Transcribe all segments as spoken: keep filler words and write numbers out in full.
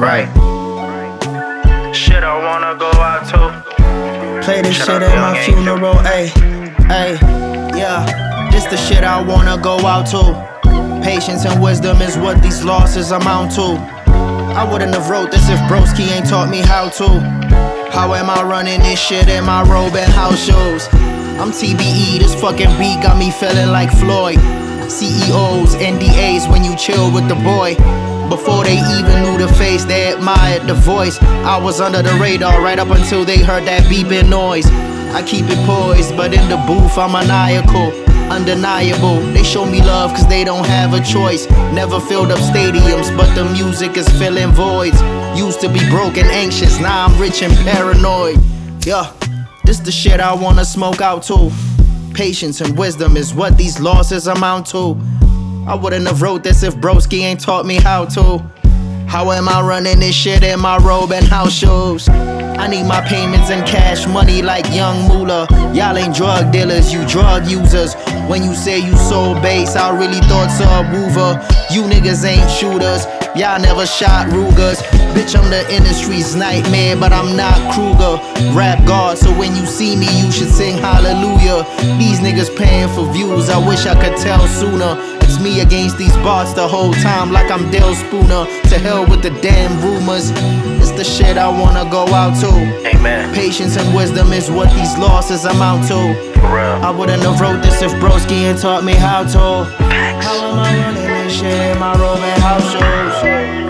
Right. Shit I wanna go out to. Play this Shut shit up, at young my angel. funeral, ayy, ayy, yeah. This the shit I wanna go out to. Patience and wisdom is what these losses amount to. I wouldn't have wrote this if Broski ain't taught me how to. How am I running this shit in my robe and house shows? I'm T B E, this fucking beat got me feeling like Floyd. C E Os, N D As when you chill with the boy. Before they even knew the face, they admired the voice. I was under the radar right up until they heard that beeping noise. I keep it poised, but in the booth I'm maniacal, undeniable. They show me love cause they don't have a choice. Never filled up stadiums, but the music is filling voids. Used to be broke and anxious, now I'm rich and paranoid. Yeah, this the shit I wanna smoke out to. Patience and wisdom is what these losses amount to. I wouldn't have wrote this if Broski ain't taught me how to. How am I running this shit in my robe and house shoes? I need my payments in cash money like Young Moolah. Y'all ain't drug dealers, you drug users. When you say you sold bass, I really thought subwoofer. You niggas ain't shooters, y'all never shot Rugers. Bitch, I'm the industry's nightmare, but I'm not Kruger. Rap God, so when you see me, you should sing hallelujah. These niggas paying for views, I wish I could tell sooner. It's me against these bots the whole time, like I'm Dale Spooner. To hell with the damn rumors, it's the shit I wanna go out to. Amen. Patience and wisdom is what these losses amount to. For real. I wouldn't have wrote this if Broski ain't taught me how to. Facts. How am I running this shit in my robe and house shoes?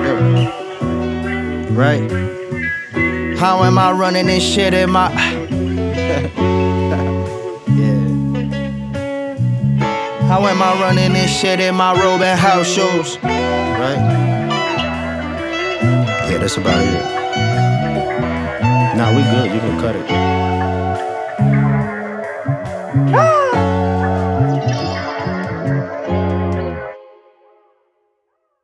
Right. How am I running this shit in my yeah. How am I running this shit in my robe and house shoes? Right? Yeah, that's about it. Nah, we good. You can cut it.